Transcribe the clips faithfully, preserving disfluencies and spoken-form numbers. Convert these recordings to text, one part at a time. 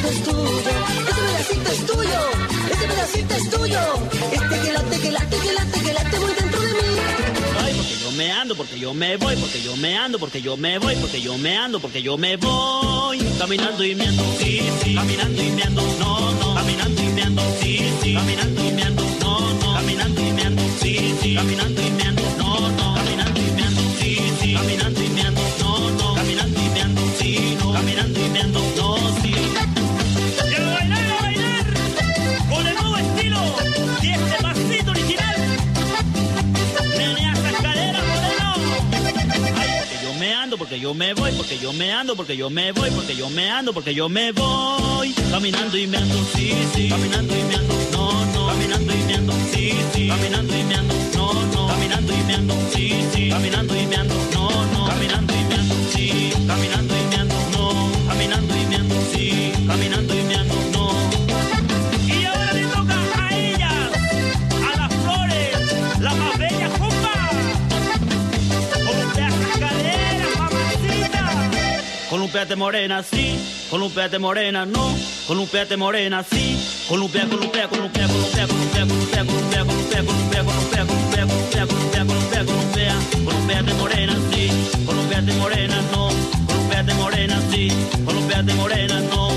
pedacito es tuyo, este pedacito es tuyo, este pedacito es tuyo, este que late, que late, que late, que late muy dentro de mí. Ay, porque yo me ando, porque yo me voy, porque yo me ando, porque yo me voy, porque yo me ando, porque yo me voy. Caminando y me ando, sí, sí, caminando y me ando, no, no, caminando y me ando, sí, sí, caminando y me ando, no, no, caminando y me ando, sí, sí, caminando y me ando, no, no, caminando y me ando, sí, sí, caminando y me ando, no, no, caminando y me ando, sí, no, caminando y me ando, no, sí. Quiero bailar, a bailar, con el nuevo estilo y este pasito original. Menea esa cadera, moreno. Ay, porque yo me ando, porque yo me voy, porque yo me ando, porque yo me voy, porque yo me ando, porque yo me voy. Caminando y me ando, sí, sí, caminando y me ando, no, no, caminando y me ando, sí, sí, caminando y me ando, no, no, caminando y me ando, sí, sí, caminando y me ando, no, no, caminando y me ando, sí, caminando y me ando, no, caminando y me ando, sí, caminando y me ando, no. Y ahora le toca a ellas, a las flores, la más bella compa. Columpiate cadera, mamacita. Columpiate morena, sí, columpiate morena, no, columpiate morena, sí. Columpia, columpia, columpia, columpia, columpia, columpia, columpia, columpia, columpia, columpia, columpia, columpia, columpia, columpia, columpia, columpiate morena, sí, columpiate morena, no, columpiate morena, sí, columpiate morena, no.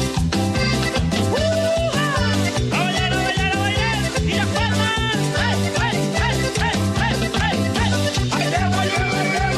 A bailar, a bailar, a bailar, y las palmas. ¡Hey, hey, hey, hey, hey, hey, hey! ¡A bailar, a bailar, a bailar!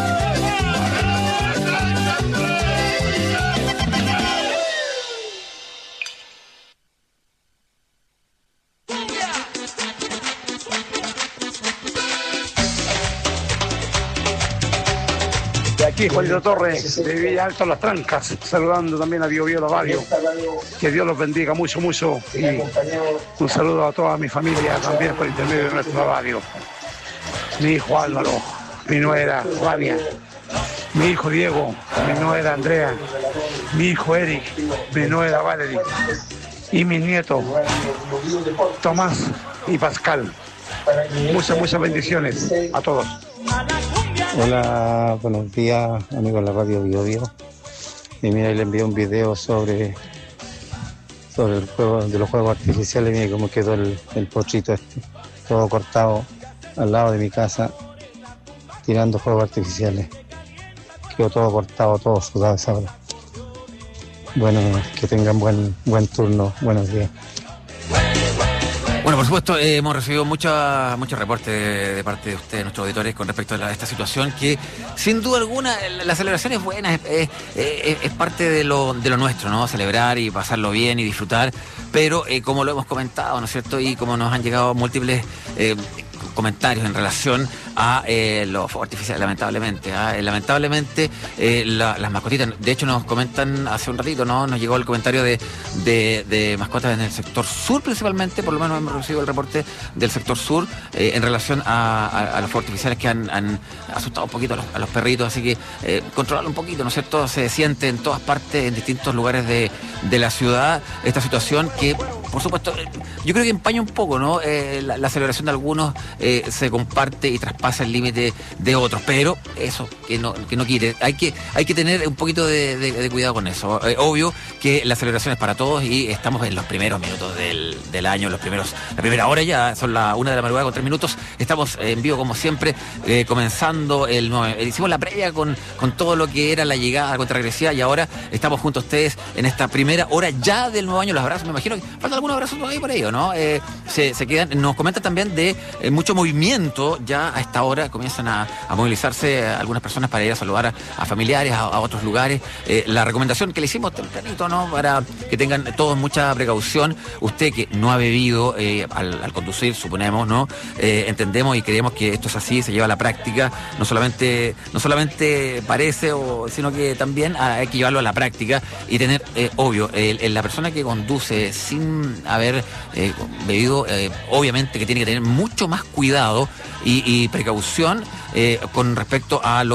Aquí Juanito Torres, de Villa Alto Las Trancas, saludando también a Bio Bio La Radio. Que Dios los bendiga mucho, mucho. Y un saludo a toda mi familia también por intermedio de nuestra radio. Mi hijo Álvaro, mi nuera Flavia, mi hijo Diego, mi nuera Andrea, mi hijo Eric, mi nuera Valerie y mis nietos Tomás y Pascal. Muchas, muchas bendiciones a todos. Hola, buenos días, amigos de la radio Bio Bio. Y mira, le envié un video sobre sobre el juego de los juegos artificiales. Mira cómo quedó el, el pochito este, todo cortado al lado de mi casa, tirando juegos artificiales. Quedó todo cortado, todo sudado esa hora. Bueno, que tengan buen buen turno. Buenos días. Bueno, por supuesto, eh, hemos recibido mucha, muchos reportes de, de parte de ustedes, nuestros auditores, con respecto a, la, a esta situación que, sin duda alguna, la, la celebración es buena, es, es, es, es parte de lo, de lo nuestro, ¿no? Celebrar y pasarlo bien y disfrutar, pero eh, como lo hemos comentado, ¿no es cierto? Y como nos han llegado múltiples eh, comentarios en relación a eh, los fuegos artificiales, lamentablemente. ¿eh? Lamentablemente, eh, la, las mascotitas, de hecho nos comentan hace un ratito, ¿no? Nos llegó el comentario de, de, de mascotas en el sector sur principalmente, por lo menos hemos recibido el reporte del sector sur eh, en relación a, a, a los fuegos artificiales que han, han asustado un poquito a los, a los perritos, así que eh, controlarlo un poquito, ¿no es cierto? Se siente en todas partes, en distintos lugares de, de la ciudad, esta situación que, por supuesto, eh, yo creo que empaña un poco, ¿no? Eh, la, la celebración de algunos eh, se comparte y traspasa el límite de otros, pero eso que no que no quiere, hay que hay que tener un poquito de, de, de cuidado con eso. Eh, obvio que la celebración es para todos y estamos en los primeros minutos del, del año, los primeros la primera hora ya, son las una de la madrugada con tres minutos, estamos en vivo como siempre, eh, comenzando el nuevo, hicimos la previa con, con todo lo que era la llegada a la contrarregresiva y ahora estamos junto a ustedes en esta primera hora ya del nuevo año. Los abrazos, me imagino que faltan algunos abrazos todavía por ello, ¿no? Eh, se, se quedan, nos comentan también de eh, mucho movimiento, ya a esta hora comienzan a, a movilizarse algunas personas para ir a saludar a, a familiares, a, a otros lugares. Eh, la recomendación que le hicimos tempranito, ¿no? Para que tengan todos mucha precaución. Usted que no ha bebido eh, al, al conducir, suponemos, ¿no? Eh, entendemos y creemos que esto es así, se lleva a la práctica, no solamente, no solamente parece, o, sino que también hay que llevarlo a la práctica y tener, eh, obvio, eh, la persona que conduce sin haber eh, bebido, eh, obviamente que tiene que tener mucho más cuidado y, y precaución eh, con respecto a los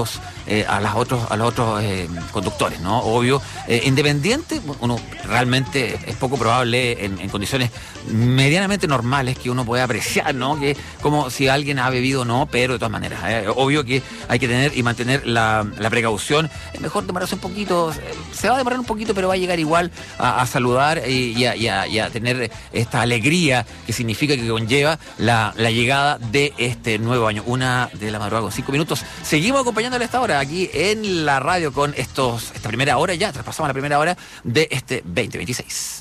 eh, a, las otros, a los otros eh, conductores, ¿no? Obvio, eh, independiente, uno realmente es poco probable en, en condiciones medianamente normales que uno pueda apreciar, ¿no? Que como si alguien ha bebido o no, pero de todas maneras, eh, obvio que hay que tener y mantener la, la precaución. Es mejor demorarse un poquito, se va a demorar un poquito, pero va a llegar igual a, a saludar y, y, a, y, a, y a tener esta alegría que significa, que conlleva la, la llegada de este nuevo año. Una de la madrugada con cinco minutos. Seguimos acompañándole a esta hora aquí en la radio con estos esta primera hora, ya traspasamos la primera hora de este veinte veintiséis.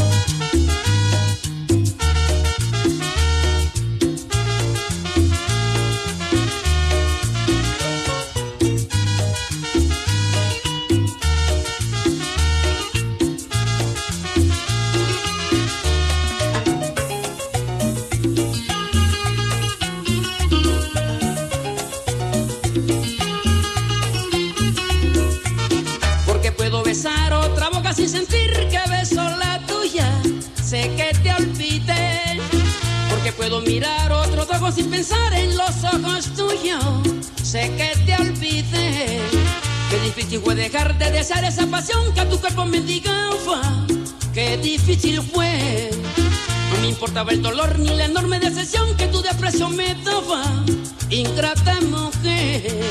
Otra boca sin sentir que beso la tuya, sé que te olvidé, porque puedo mirar otros ojos sin pensar en los ojos tuyos, sé que te olvidé, qué difícil fue dejar de desear esa pasión que a tu cuerpo me mendigaba, qué difícil fue, no me importaba el dolor ni la enorme decepción que tu desprecio me daba, ingrata mujer.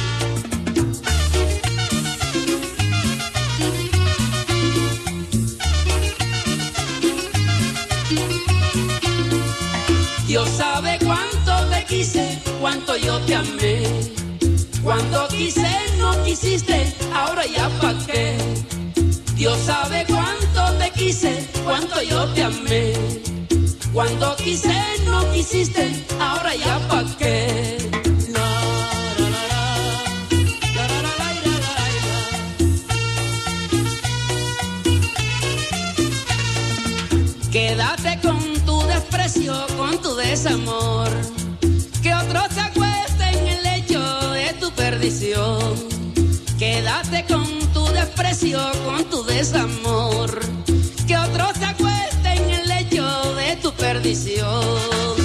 Dios sabe cuánto te quise, cuánto yo te amé. Cuando quise no quisiste, ahora ya pa' qué. Dios sabe cuánto te quise, cuánto yo te amé. Cuando quise no quisiste, ahora ya pa' qué. Quédate con tu desprecio, con tu desamor, que otros se acuesten en el lecho de tu perdición. Quédate con tu desprecio, con tu desamor, que otros se acuesten en el lecho de tu perdición.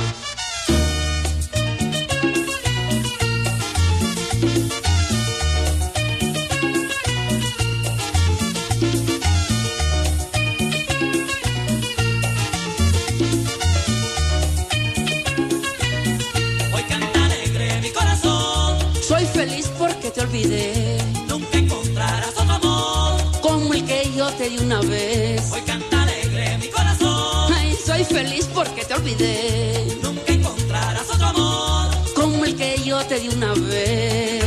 Te olvidé, nunca encontrarás otro amor como el que yo te di una vez. Hoy canta alegre mi corazón. Ay, soy feliz porque te olvidé, nunca encontrarás otro amor como el que yo te di una vez.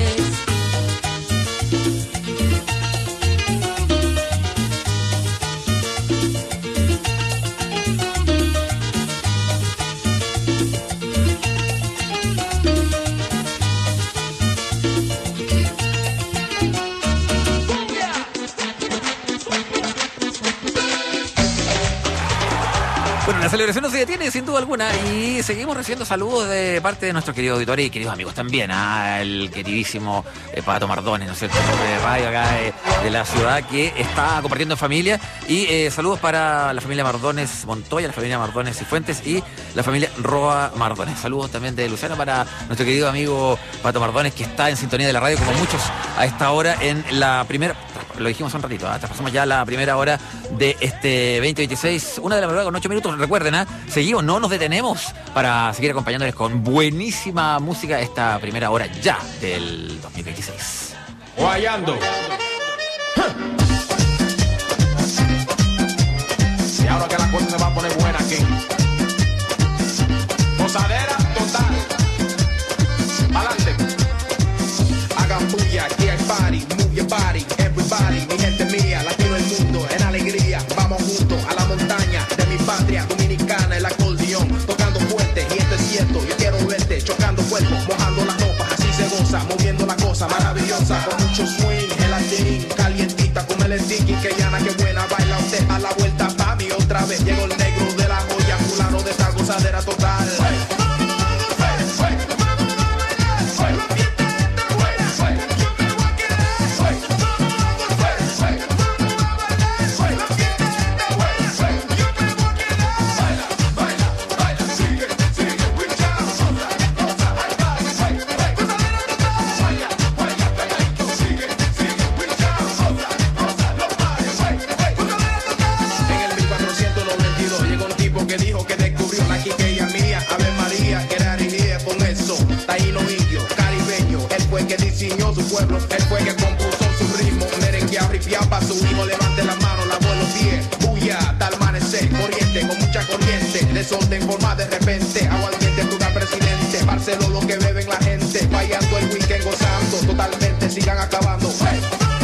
La celebración no se detiene, sin duda alguna, y seguimos recibiendo saludos de parte de nuestros queridos auditores y queridos amigos también, al queridísimo eh, Pato Mardones, ¿no es cierto?, de radio acá de, de la ciudad, que está compartiendo en familia, y eh, saludos para la familia Mardones Montoya, la familia Mardones y Fuentes y la familia Roa Mardones. Saludos también de Luciano para nuestro querido amigo Pato Mardones, que está en sintonía de la radio, como muchos a esta hora, en la primera, lo dijimos hace un ratito, ¿eh? Traspasamos ya la primera hora de este veinte veintiséis, una de la madrugada con ocho minutos. Recuerden, ¿eh? Seguimos, no nos detenemos para seguir acompañándoles con buenísima música esta primera hora ya del dos mil veintiséis. Guayando. Y ahora que la cosa se va a poner buena aquí. Posadera total. Adelante. Hagan bulla, aquí hay party. Move your body, everybody. Mi gente mía, latino el mundo, en alegría. Vamos juntos a la montaña de mi patria dominicana, el acordeón, tocando fuerte, y esto es cierto, yo quiero verte, chocando cuerpos, mojando las ropas, así se goza, moviendo la cosa maravillosa, con mucho swing, gelatín, calientita, como el sticky, que llana, que buena, baila usted a la vuelta, pa' mí otra vez, llegó el negro de la joya, fulano de esta gozadera total. que dijo que descubrió la quiqueya mía. Ave María, que era dirigida con eso. Taíno indio, caribeño, él fue que diseñó su pueblo, él fue que compuso su ritmo. Merengue abripiado para su hijo, levante la mano, lavo los pies. Bulla, tal amanecer, corriente, con mucha corriente. Desorden forma de repente, aguardiente, lugar presidente. Barcelona lo que beben la gente, fallando el weekend, gozando, totalmente sigan acabando. Hey.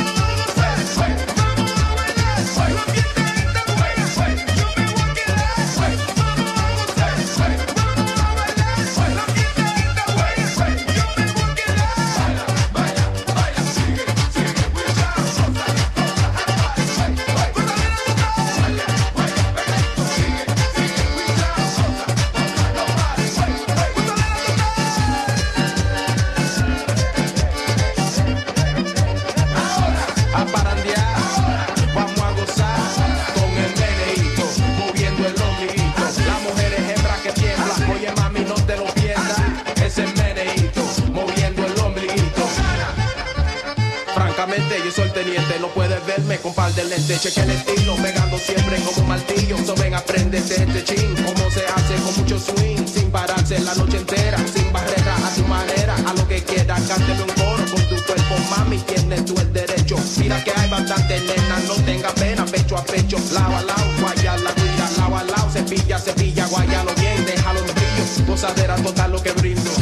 Yo soy el teniente, no puedes verme con par de lentes. Cheque el estilo, pegando siempre como martillo. So ven, aprendete este chin, como se hace con mucho swing, sin pararse la noche entera, sin barrera, a su manera, a lo que quiera, cántelo un coro con tu cuerpo, mami, tienes tú el derecho. Mira que hay bastante nenas, no tenga pena, pecho a pecho, lado a lado, guaya la guira, lado a lado, cepilla, cepilla, guayalo bien, déjalo en brillo, gozadera total lo que brindo.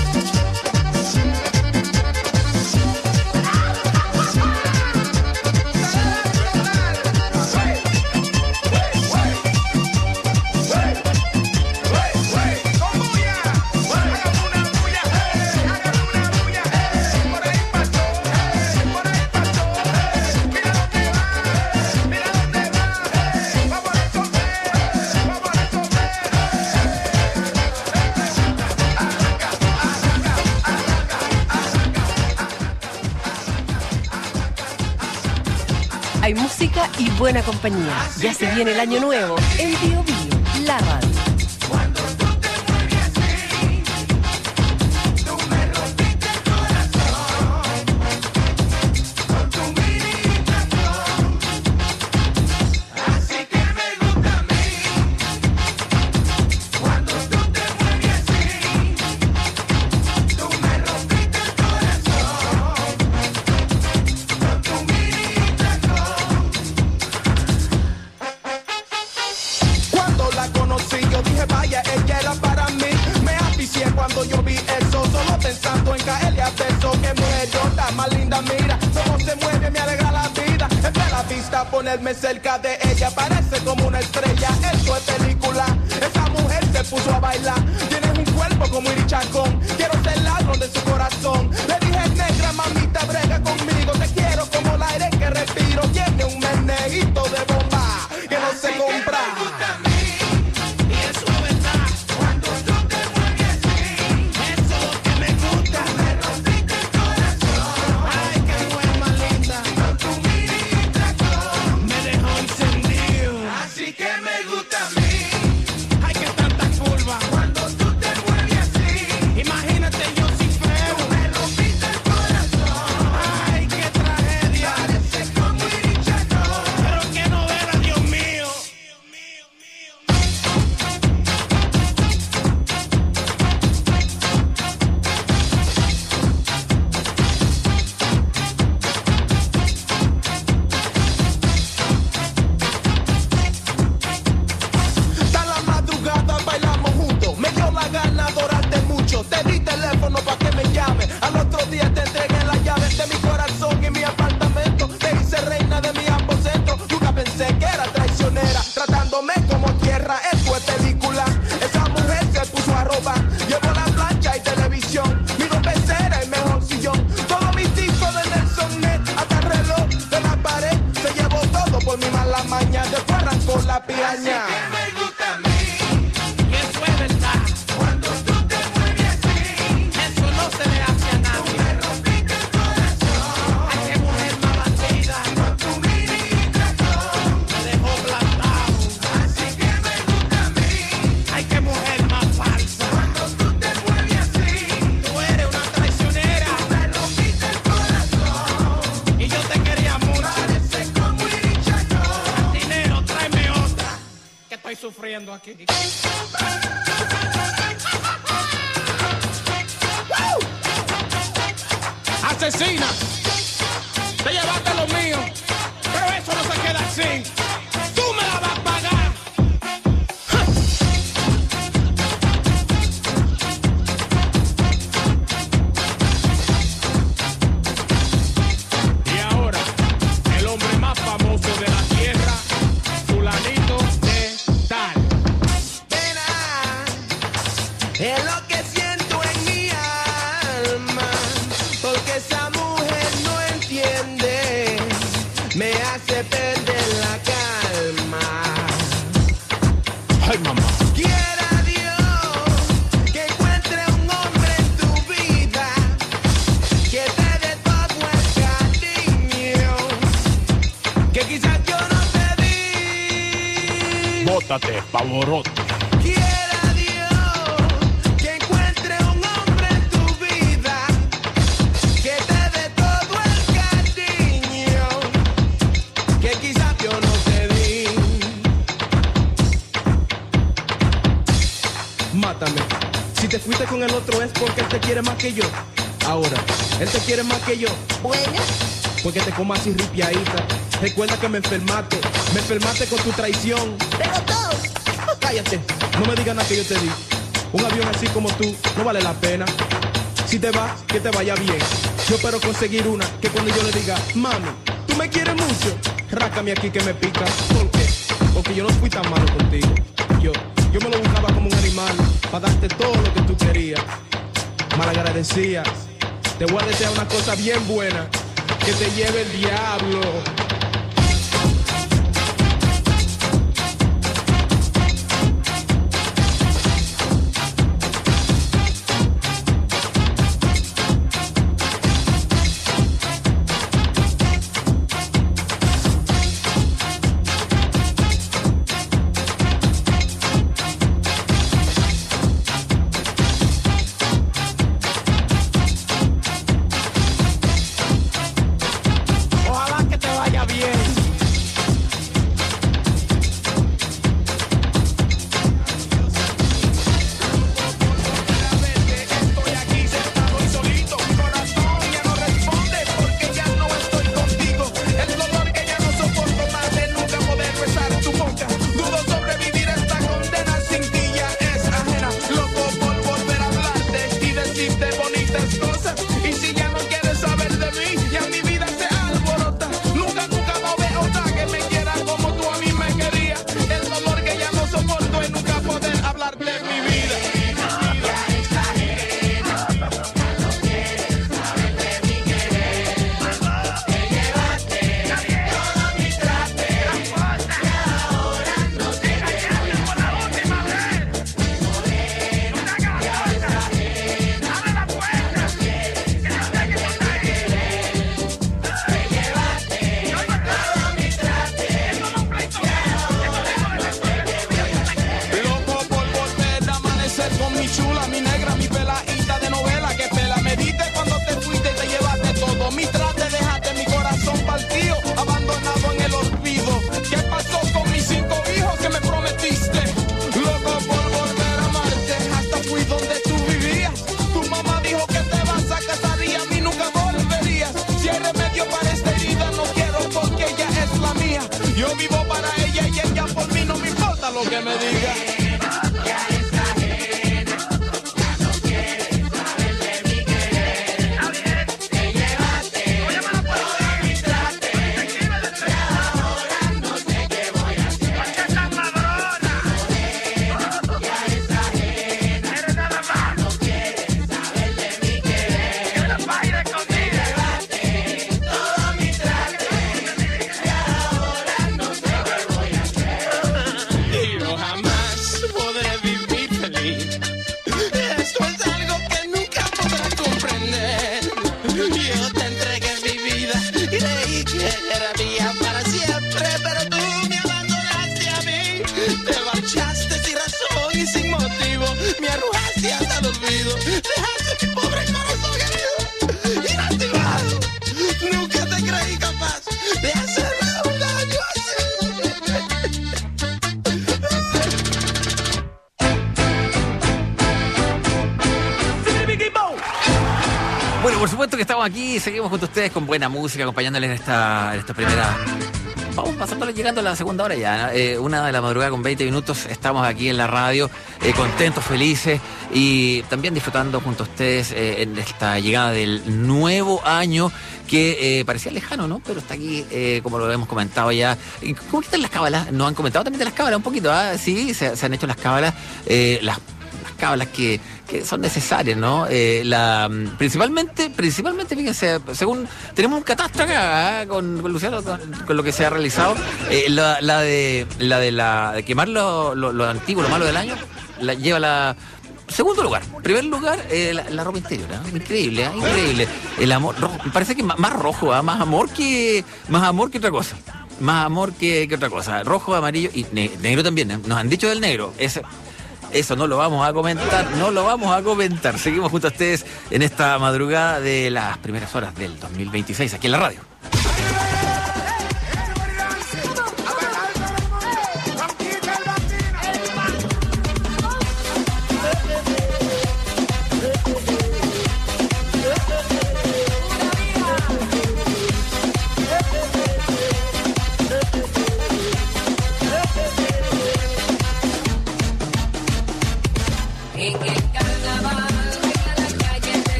Hay música y buena compañía. Ya se viene el año nuevo en Bio Bio, la radio. Ponerme cerca de ella, parece como una estrella. Esto es película, esa mujer se puso a bailar. Tienes un cuerpo como Iri Chacón, quiero ser ladrón de su corazón. Le dije, negra, mamita, brega conmigo. Te quiero como el aire que respiro. Tiene un meneíto de bomba que no se compra. estoy sufriendo aquí. ¡Asesina! Te llevaste lo mío, pero eso no se queda así. ¡Tú me la vas a pagar! Y ahora, el hombre más famoso de la tierra, fulanito de tal. Es lo que siento en mi alma, porque esa mujer no entiende, me hace perder la calma. Ay, mamá. Quiera Dios que encuentre un hombre en tu vida que te dé todo el cariño que quizás yo no te di. Bótate, pavorote. Quiera Dios que encuentre un hombre en tu vida que te dé todo el cariño que quizás yo no te di. Mátame. Si te fuiste con el otro es porque él te quiere más que yo. Ahora, él te quiere más que yo. Bueno, Porque te comas así ripiadita. Recuerda que me enfermaste. Me enfermaste con tu traición. pero todos. Cállate. No me digas nada que yo te di. Un avión así como tú no vale la pena. Si te vas, que te vaya bien. Yo espero conseguir una que cuando yo le diga, mami, tú me quieres mucho, rácame aquí que me pica. ¿Por qué? Porque yo no fui tan malo contigo. Yo, yo me lo buscaba como un animal para darte todo lo que tú querías. Malagradecida. Te voy a desear una cosa bien buena, que te lleve el diablo. Ojalá que te vaya bien. Estoy aquí sentado y solito. Mi corazón ya no responde porque ya no estoy contigo. El dolor que ya no soporto más de nunca poder besar tu boca. Dudo sobrevivir esta condena sin ti ya es ajena. Loco por volver a hablarte y decirte bonitas cosas. Y si ya no quieres saber de mí, ya mi vida se alborota. Nunca, nunca no veo otra que me quiera como tú a mí me querías. El dolor que ya no soporto es nunca poder hablar de mi vida. Loco por volver a amanecer con mi chula, mi negra, mi peladita de novela. Que pela me diste cuando te fuiste y te llevaste todo. Mi trate, dejaste mi corazón partido, abandonado en el olvido. ¿Qué pasó con mis cinco hijos que me prometiste? Loco por volver a amarte, hasta fui donde tú vivías. Tu mamá dijo que te vas a casar y a mí nunca volverías. Si hay remedio para esta herida, no quiero porque ella es la mía. Yo vivo para ella y ella por mí, no me importa lo que me diga. Y yo jamás por supuesto que estamos aquí, seguimos junto a ustedes con buena música, acompañándoles en esta, en esta primera... Vamos pasándole, llegando a la segunda hora ya, eh, una de la madrugada con veinte minutos, estamos aquí en la radio, eh, contentos, felices y también disfrutando junto a ustedes eh, en esta llegada del nuevo año que eh, parecía lejano, ¿no? Pero está aquí, eh, como lo hemos comentado ya. ¿Cómo están las cábalas? Nos han comentado también de las cábalas un poquito, ¿ah? Sí, se, se han hecho las cábalas, eh, las, las cábalas que... que son necesarias, ¿no? Eh, la, principalmente, principalmente, fíjense, según tenemos un catastro acá ¿eh? con, con Luciano, con, con lo que se ha realizado, eh, la, la de la de la de quemar lo, lo, lo antiguo, lo malo del año, la lleva la segundo lugar. Primer lugar, eh, la, la ropa interior, ¿eh? Increíble, ¿eh? Increíble. El amor, rojo, me parece que más, más rojo, ¿eh? más amor que más amor que otra cosa. Más amor que, que otra cosa. Rojo, amarillo y ne negro también. ¿eh? Nos han dicho del negro. Ese Eso no lo vamos a comentar, no lo vamos a comentar. Seguimos junto a ustedes en esta madrugada de las primeras horas del dos mil veintiséis, aquí en la radio.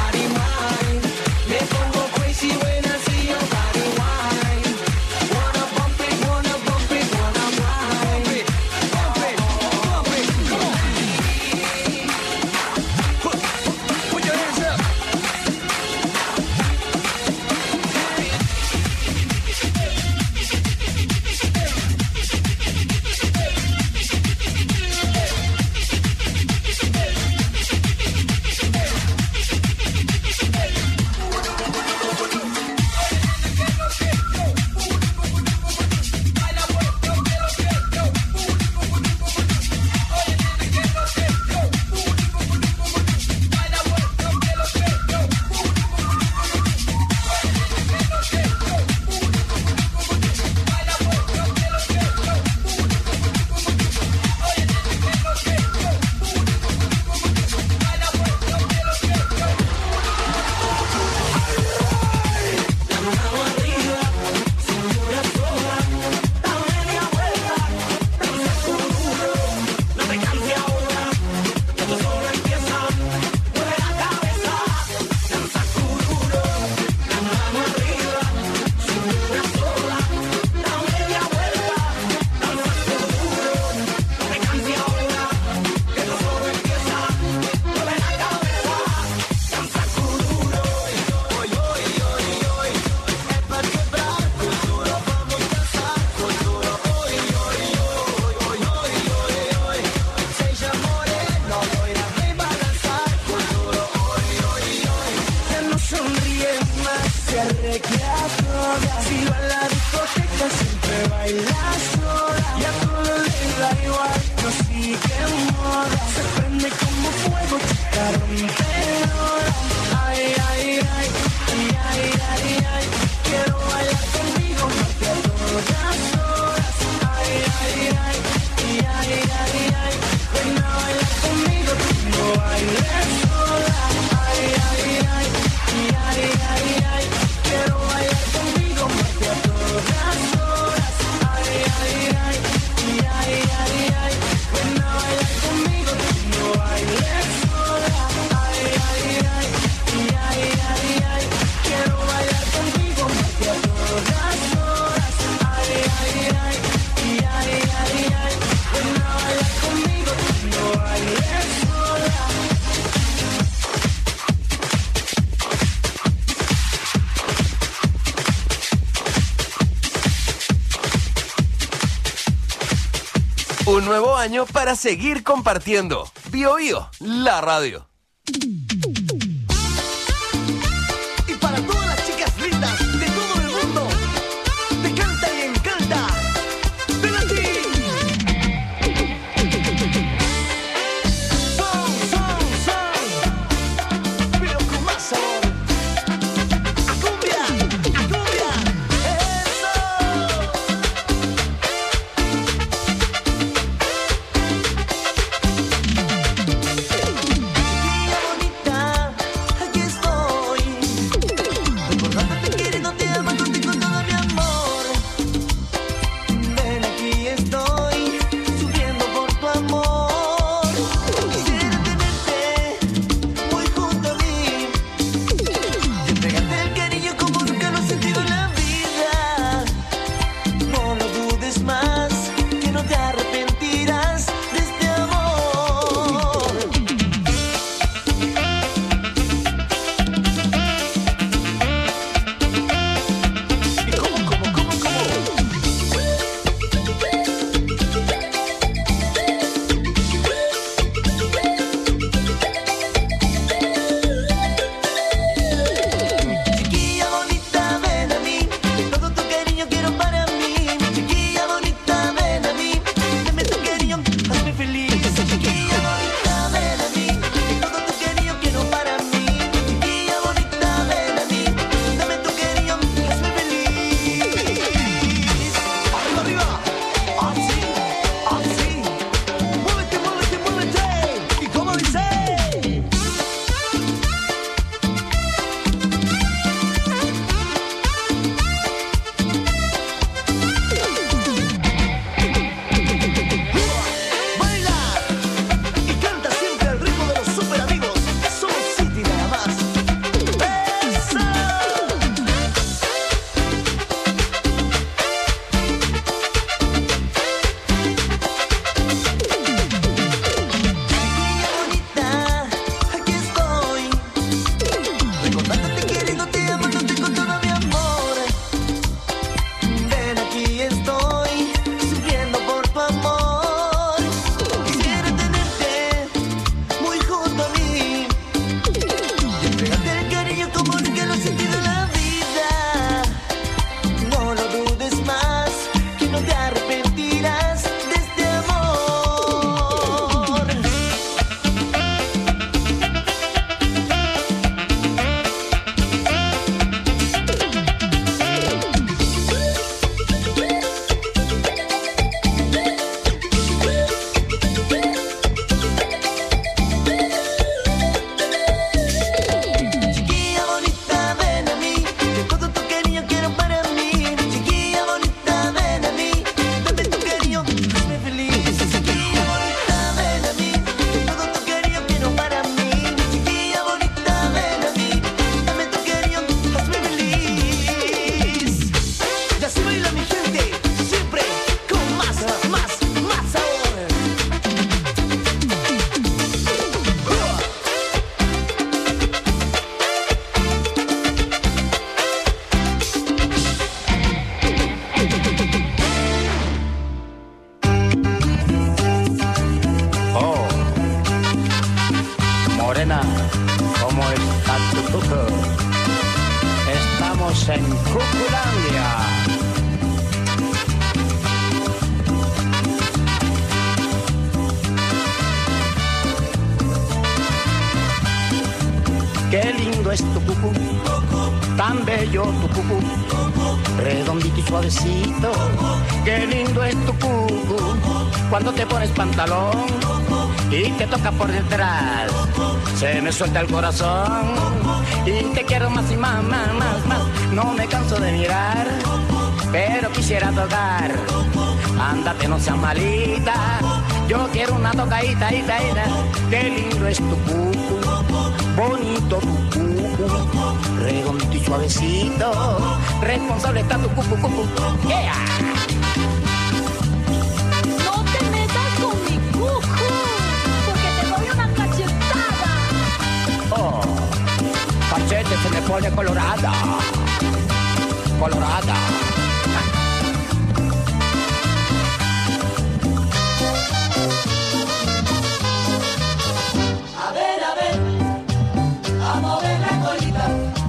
Me pongo crazy when I see your body wine. moda. Si va a la discoteca siempre baila sola. Y a todos les da igual, no sigue moda. Se prende como fuego, chica rompedora. Ay, ay, ay, ay, ay, ay, ay. Quiero bailar conmigo más que a todas horas. Ay, ay, ay, ay, ay, ay, ay. Ven a bailar conmigo, tú no bailes sola. Ay, ay, ay, ay, ay, ay, ay. Quiero bailar conmigo más que a todas horas. Ay, ay, ay, ay, ay, ay, ay. Ven a bailar conmigo, tú no bailes sola. Ay, ay, ay, ay, ay, ay, ay. Quiero bailar contigo más que a todas horas. Ay, ay, ay, ay, ay, ay, ay. Ven a bailar conmigo, tú no bailes sola. Un nuevo año para seguir compartiendo. Bio Bio, la radio. Y para todas las chicas lindas de todo el mundo, te canta y encanta. ¡Ven aquí! Son, son, son, pero con más sabor. ¡A cumbia! ¡A cumbia! ¡Eso! lindo es tu cucú, tan bello tu cucú, redondito y suavecito. Qué lindo es tu cucú, cuando te pones pantalón y te toca por detrás, se me suelta el corazón y te quiero más y más, más, más, más. No me canso de mirar, pero quisiera tocar. Ándate, no seas malita, yo quiero una tocadita, ita, ita. Qué lindo es tu cucu, bonito tu cucu, redondito y suavecito, responsable está tu cucu, cucu. Yeah. No te metas con mi cucu, porque te doy una cachetada. Oh, cachete se me pone colorada, colorada. A ver, a ver, a mover la colita.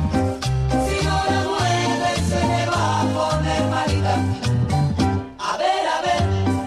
Si no la mueve se le va a poner malita. A ver, a ver,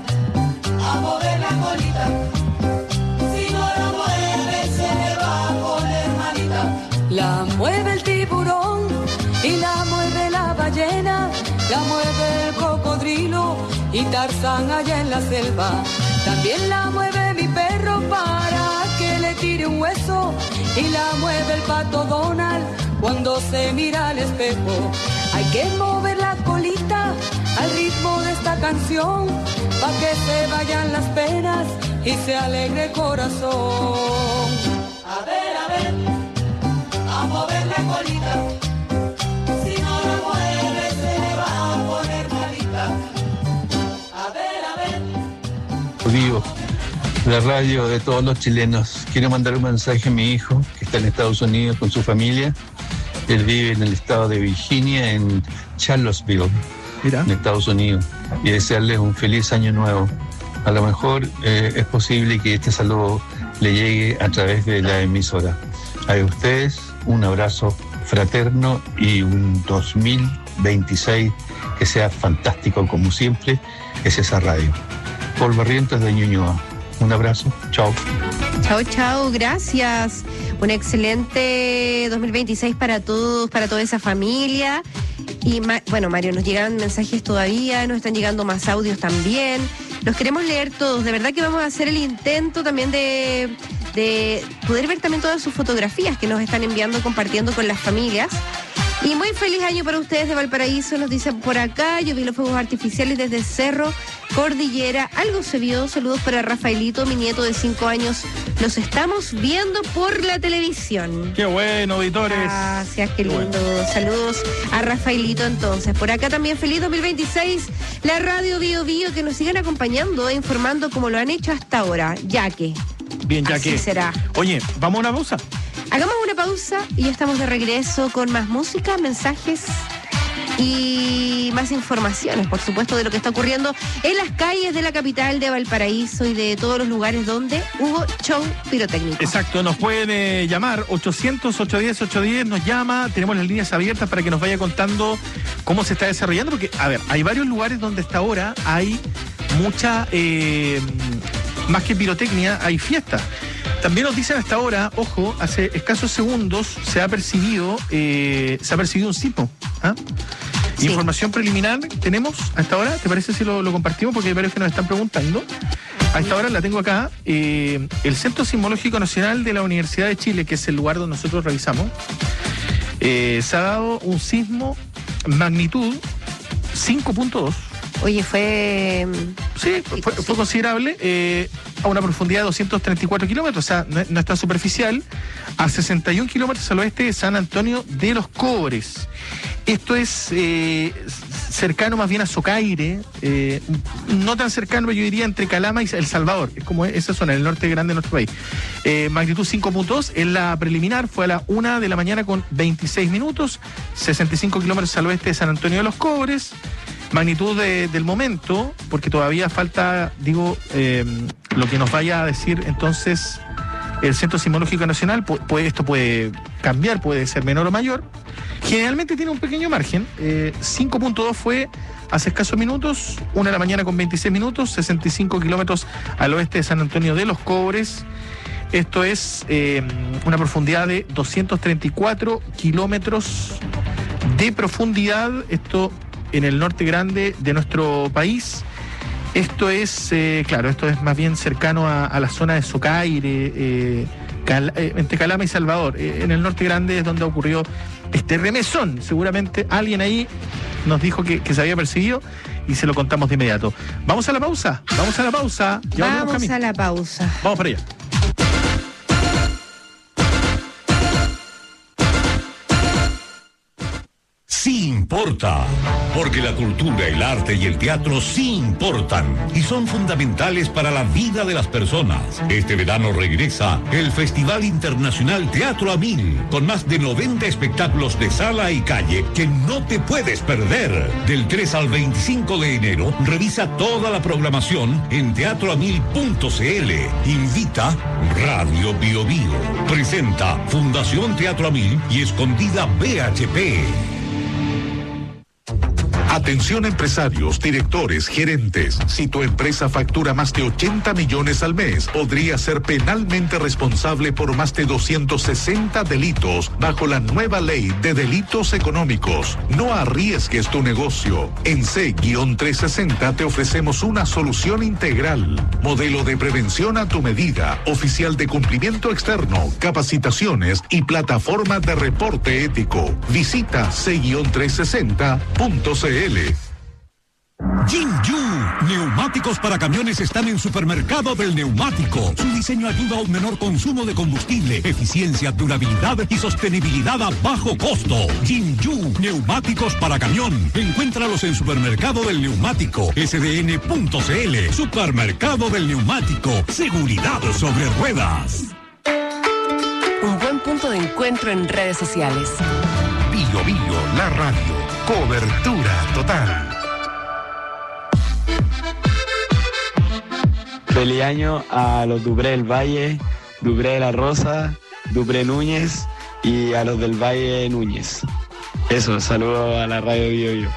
a mover la colita. Si no la mueve se le va a poner malita. La mueve el tiburón y la mueve la ballena. La mueve el cocodrilo y Tarzán allá en la selva. También la mueve mi perro para que le tire un hueso. Y la mueve el pato Donald cuando se mira al espejo. Hay que mover la colita al ritmo de esta canción, pa' que se vayan las penas y se alegre el corazón. A ver, a ver, a mover la colita. Si no la mueve se le va a poner malita. A ver, a ver. Vivo, la radio de todos los chilenos. Quiero mandar un mensaje a mi hijo que está en Estados Unidos con su familia. Él vive en el estado de Virginia, en Charlottesville, Mira. en Estados Unidos, y desearles un feliz año nuevo. A lo mejor eh, es posible que este saludo le llegue a través de la emisora. A ustedes un abrazo fraterno y un dos mil veintiséis que sea fantástico como siempre es esa radio. Paul Barrientos de Ñuñoa. Un abrazo, chao. Chao, chao, gracias. Un excelente dos mil veintiséis para todos, para toda esa familia. Y bueno, Mario, nos llegan mensajes todavía, nos están llegando más audios también. Los queremos leer todos. De verdad que vamos a hacer el intento también de, de poder ver también todas sus fotografías que nos están enviando, compartiendo con las familias. Y muy feliz año para ustedes de Valparaíso, nos dicen por acá. Yo vi los fuegos artificiales desde Cerro Cordillera. Algo se vio. Saludos para Rafaelito, mi nieto de cinco años. Los estamos viendo por la televisión. Qué bueno, auditores. Gracias, qué lindo. Qué bueno. Saludos a Rafaelito entonces. Por acá también feliz dos mil veintiséis. La radio Bio Bio, que nos sigan acompañando e informando como lo han hecho hasta ahora. Ya que. Bien, ya así que. será. Oye, ¿vamos a una pausa? Hagamos una pausa y ya estamos de regreso con más música, mensajes y más informaciones, por supuesto, de lo que está ocurriendo en las calles de la capital de Valparaíso y de todos los lugares donde hubo show pirotécnico. Exacto, nos pueden eh, llamar ochocientos, ochocientos diez, ochocientos diez, nos llama, tenemos las líneas abiertas para que nos vaya contando cómo se está desarrollando, porque, a ver, hay varios lugares donde hasta ahora hay mucha, eh, más que pirotecnia, hay fiesta. También nos dicen hasta ahora, ojo, hace escasos segundos se ha percibido, eh, se ha percibido un sismo. ¿Ah? Sí. Información preliminar tenemos hasta ahora, ¿te parece si lo, lo compartimos? Porque hay varios que nos están preguntando. A esta hora la tengo acá. Eh, el Centro Sismológico Nacional de la Universidad de Chile, que es el lugar donde nosotros revisamos, eh, se ha dado un sismo magnitud cinco punto dos. Oye, fue... Sí, fue, fue considerable, eh, a una profundidad de doscientos treinta y cuatro kilómetros, o sea, no, no es tan superficial, a sesenta y un kilómetros al oeste de San Antonio de los Cobres. Esto es eh, cercano más bien a Socaire, eh, no tan cercano, yo diría, entre Calama y El Salvador, es como esa zona, el norte grande de nuestro país. Eh, magnitud cinco punto dos, en la preliminar fue a la una de la mañana con veintiséis minutos, sesenta y cinco kilómetros al oeste de San Antonio de los Cobres. Magnitud de, del momento, porque todavía falta, digo, eh, lo que nos vaya a decir entonces el Centro Sismológico Nacional. Puede, esto puede cambiar, puede ser menor o mayor. Generalmente tiene un pequeño margen. Eh, cinco punto dos fue hace escasos minutos, una de la mañana con veintiséis minutos, sesenta y cinco kilómetros al oeste de San Antonio de los Cobres. Esto es eh, una profundidad de doscientos treinta y cuatro kilómetros de profundidad. Esto en el norte grande de nuestro país. Esto es, eh, claro, esto es más bien cercano a, a la zona de Socaire, eh, Cal, eh, entre Calama y Salvador. Eh, en el norte grande es donde ocurrió este remesón. Seguramente alguien ahí nos dijo que, que se había perseguido y se lo contamos de inmediato. ¿Vamos a la pausa? ¿Vamos a la pausa? Ya volvemos, Vamos Cami. a la pausa. Vamos para allá. Sí importa, porque la cultura, el arte y el teatro sí importan y son fundamentales para la vida de las personas. Este verano regresa el Festival Internacional Teatro a Mil, con más de noventa espectáculos de sala y calle que no te puedes perder. Del tres al veinticinco de enero, revisa toda la programación en teatro a mil punto c l. Invita Radio Bio Bio. Presenta Fundación Teatro a Mil y Escondida B H P. Atención empresarios, directores, gerentes. Si tu empresa factura más de ochenta millones al mes, podría ser penalmente responsable por más de doscientos sesenta delitos bajo la nueva ley de delitos económicos. No arriesgues tu negocio. En C trescientos sesenta te ofrecemos una solución integral. Modelo de prevención a tu medida, oficial de cumplimiento externo, capacitaciones y plataforma de reporte ético. Visita C trescientos sesenta punto c l. Jinju, neumáticos para camiones están en Supermercado del Neumático. Su diseño ayuda a un menor consumo de combustible, eficiencia, durabilidad y sostenibilidad a bajo costo. Jinju, neumáticos para camión. Encuéntralos en Supermercado del Neumático, S D N punto c l. Supermercado del Neumático, seguridad sobre ruedas. Un buen punto de encuentro en redes sociales. Bio Bio, la radio. Cobertura total. Feliz año a los Dubré del Valle, Dubré de la Rosa, Dubré Núñez y a los del Valle Núñez. Eso, saludos a la radio Bio Bio.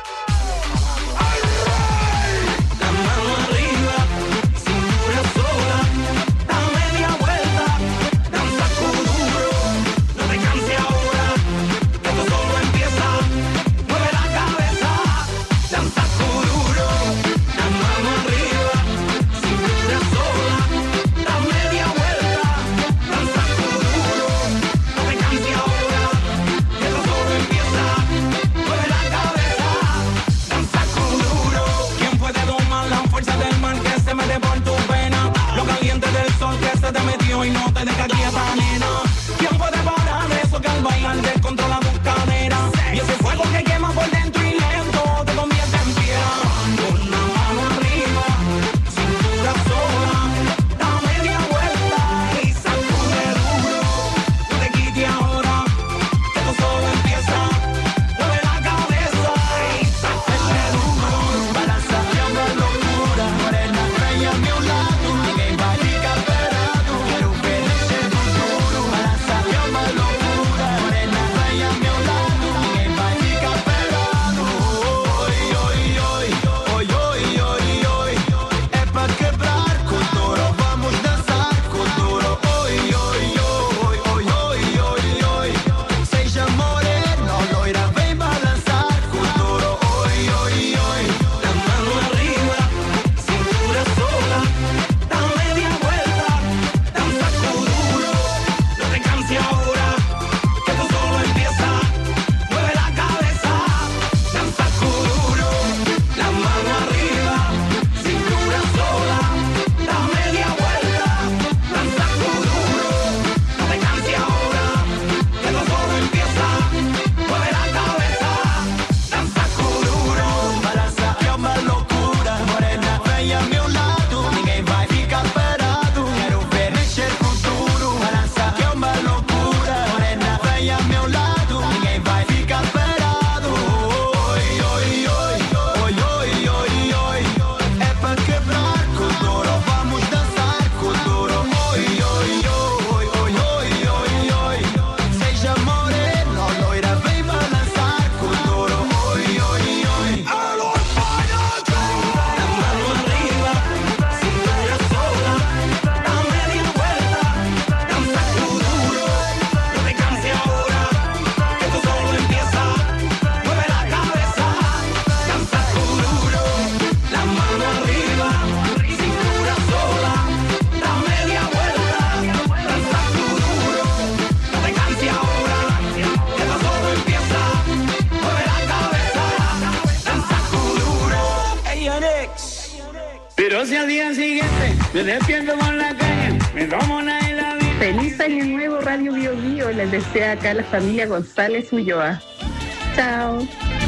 Pero si al día siguiente me despierto con la caña, me tomo una de la vida. Feliz año nuevo, Radio Bio Bio. Les desea acá la familia González Ulloa. Chao.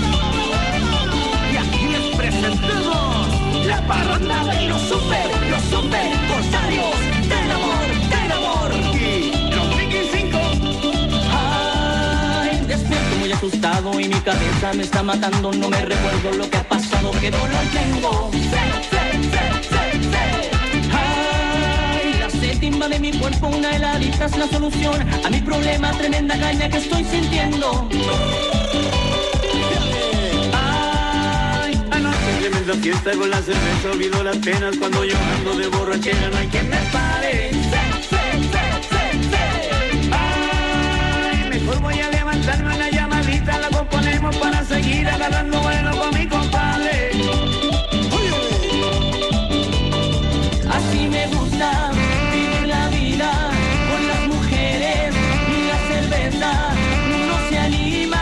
Y aquí les presentamos la parranda y los super, los super corsarios del amor, del amor. Y los Viking cinco. Ay, despierto muy asustado y mi cabeza me está matando. No me recuerdo lo que ha pasado, qué dolor tengo. Ay, la sed invade mi cuerpo, una heladita es la solución a mi problema, tremenda caña que estoy sintiendo. Tremenda fiesta con la cerveza, olvido las penas cuando yo ando de borrachera, no hay quien me pare. Ay, mejor voy a levantarme una llamadita, la componemos para seguir agarrando bueno con mi compadre. Así me gusta vivir la vida con las mujeres y la cerveza, uno se anima.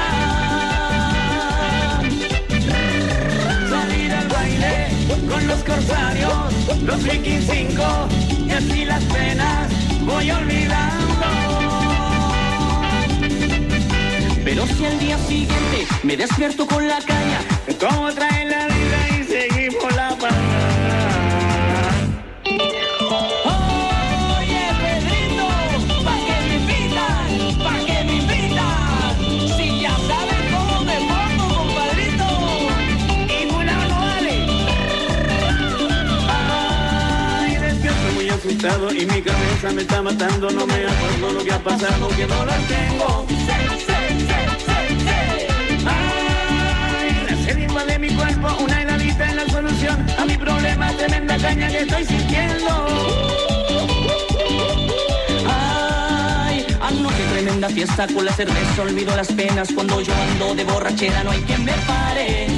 Con los corsarios, los Viking cinco, y así las penas voy olvidando. Pero si al día siguiente me despierto con la caña, ¿cómo trae la vida y seguimos la parranda? Oye, Pedrito, ¿pa' qué me invitan? ¿Pa' qué me invitan? Si ya saben cómo me pongo, compadrito. Y fulano no vale. Ay, despierto muy asustado y mi cabeza me está matando. No me acuerdo lo que ha pasado, que no la tengo. Ay, la sed invade mi cuerpo, una heladita es la solución a mi problema, tremenda caña que estoy sintiendo. Ay, anoche tremenda fiesta con la cerveza, olvido las penas cuando yo ando de borrachera, no hay quien me pare.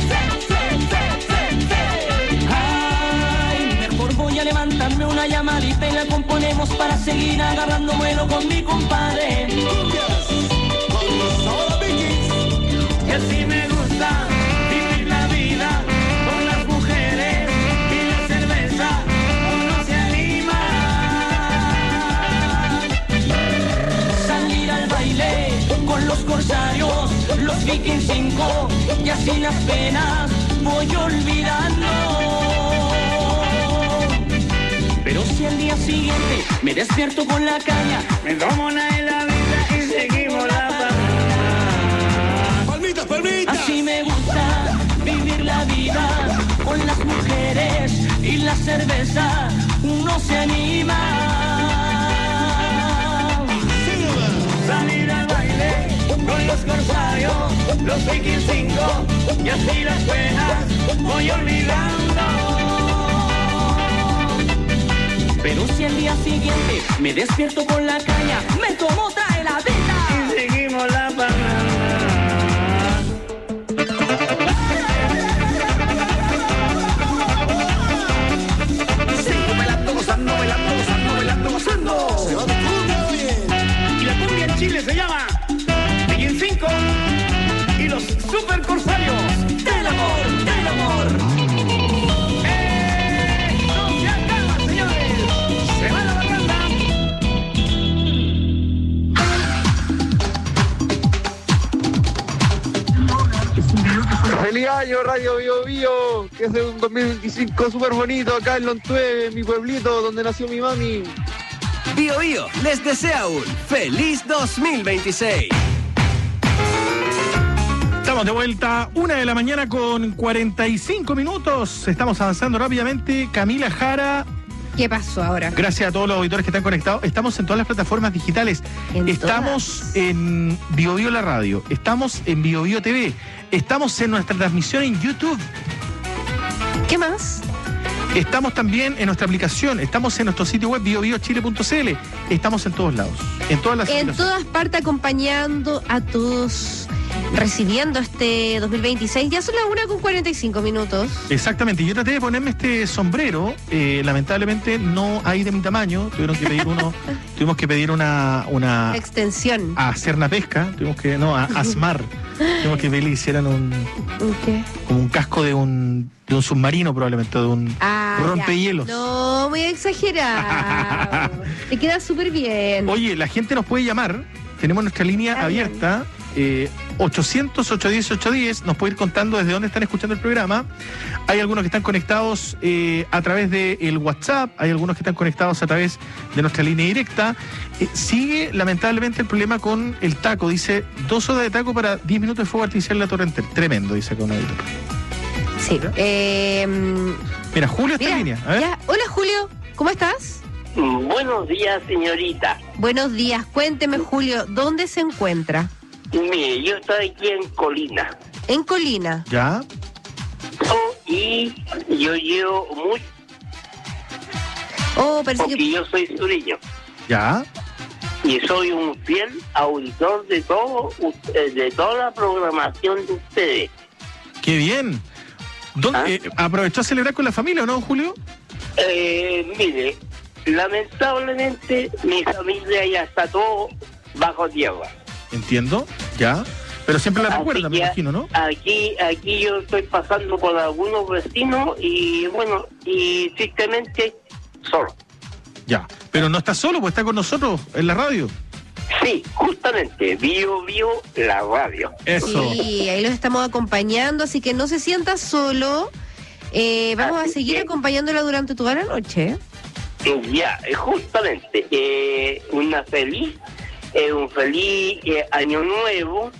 Ay, mejor voy a levantarme una llamadita y la componemos para seguir agarrando vuelo con mi compadre. Y así me gusta vivir la vida con las mujeres y la cerveza, uno se anima. Salir al baile con los corsarios, los Viking cinco, y así las penas voy olvidando. Pero si al día siguiente me despierto con la caña, me tomo una heladita y seguimos la parranda. Palmitas, palmitas. Así me gusta vivir la vida con las mujeres y la cerveza, uno se anima. Salir al baile con los corsarios, los Viking cinco, y así las penas voy olvidando. Pero si al día siguiente me despierto con la caña, me tomo otra heladita y seguimos la parranda. Sigo bailando, gozando, bailando, gozando, bailando, gozando. Se va de cumbia, oye. Y la cumbia en Chile se llama Viking cinco y los super corsarios del amor, del amor. ¡Eh! ¡No se acaba, señores! ¡Se va la barranda! ¡Feliz año, Radio Bio Bio! Que es un dos mil veinticinco súper bonito acá en Lontué, mi pueblito, donde nació mi mami. Bio Bio les desea un feliz dos mil veintiséis. Estamos de vuelta, una de la mañana con cuarenta y cinco minutos. Estamos avanzando rápidamente. Camila Jara. ¿Qué pasó ahora? Gracias a todos los auditores que están conectados. Estamos en todas las plataformas digitales. ¿En estamos todas? En Bio Bio la radio. Estamos en Bio Bio T V. Estamos en nuestra transmisión en YouTube. ¿Qué más? Estamos también en nuestra aplicación. Estamos en nuestro sitio web bio bio chile punto c l. Estamos en todos lados. En todas las En todas partes acompañando a todos, recibiendo este dos mil veintiséis. Ya son las una con cuarenta y cinco minutos. Exactamente. Yo traté de ponerme este sombrero. Eh, lamentablemente no hay de mi tamaño. Tuvieron que pedir uno. Tuvimos que pedir una, una extensión. A Cerna Pesca. Tuvimos que, no, a Asmar. Tuvimos que pedirle hicieran un. ¿Un qué? Como un casco de un, de un submarino, probablemente. De un, Ah, ya. Rompehielos. No, muy exagerado. Te queda súper bien. Oye, la gente nos puede llamar. Tenemos nuestra línea Está abierta. Eh, ochocientos, ochocientos diez, ochocientos diez. Nos puede ir contando desde dónde están escuchando el programa. Hay algunos que están conectados eh, a través del WhatsApp. Hay algunos que están conectados a través de nuestra línea directa. Eh, sigue lamentablemente el problema con el taco. Dice, dos horas de taco para diez minutos de fuego artificial en la Torre Entel. Tremendo, dice con el... Sí. Eh, Mira, Julio está mira, en línea. A ver. ya. Hola, Julio. ¿Cómo estás? Buenos días, señorita. Buenos días. Cuénteme, Julio, ¿dónde se encuentra? Mire, yo estoy aquí en Colina. En Colina. ¿Ya? Oh, y yo llevo mucho. Oh, parece porque que... yo soy sureño. ¿Ya? Y soy un fiel auditor de todo, usted- de toda la programación de ustedes. ¡Qué bien! ¿Dónde, eh, ¿Aprovechó a celebrar con la familia o no, Julio? Eh, mire, lamentablemente mi familia ya está todo bajo tierra. Entiendo, ya. Pero siempre la Así recuerda, me que imagino, ¿no? Aquí, aquí yo estoy pasando por algunos vecinos y bueno, y tristemente solo. Ya. Pero no está solo, pues está con nosotros en la radio. Sí, justamente, Bio Bio la radio. Eso. Sí, ahí los estamos acompañando, así que no se sienta solo. Eh, vamos a seguir acompañándola durante toda la noche. Ya, eh, justamente, eh, una feliz, eh, un feliz eh, año nuevo.